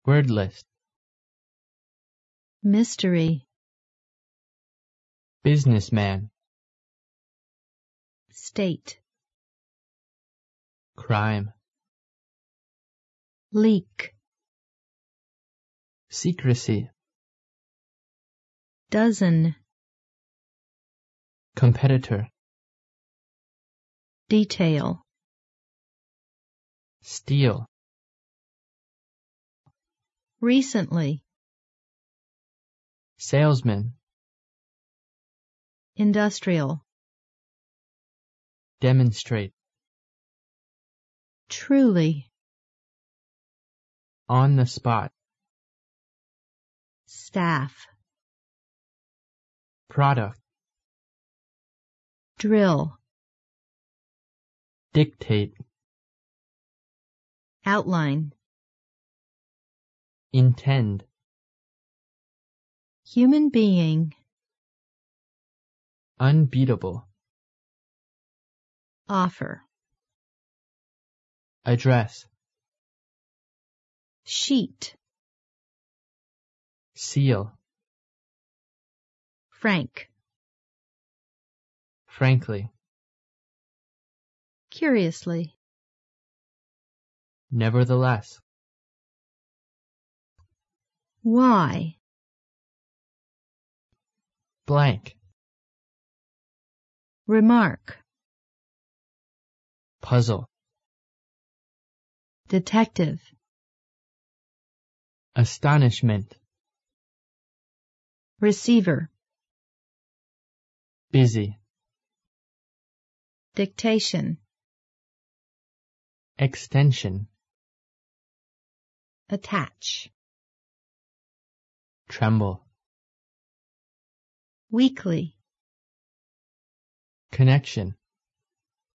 Word list. Mystery. Businessman. State. Crime. Leak. Secrecy. Dozen. Competitor. Detail. Steal. Recently. Salesman. Industrial. Demonstrate. Truly. On the spot. Staff. Product. Drill. Dictate. Outline. Intend. Human being. Unbeatable. Offer. Address. Sheet. Seal. Frank. Frankly. Curiously. Nevertheless. Why? Blank. Remark. Puzzle. Detective. Astonishment. Receiver. Busy. Dictation. Extension. Attach. Tremble. Weekly. Connection.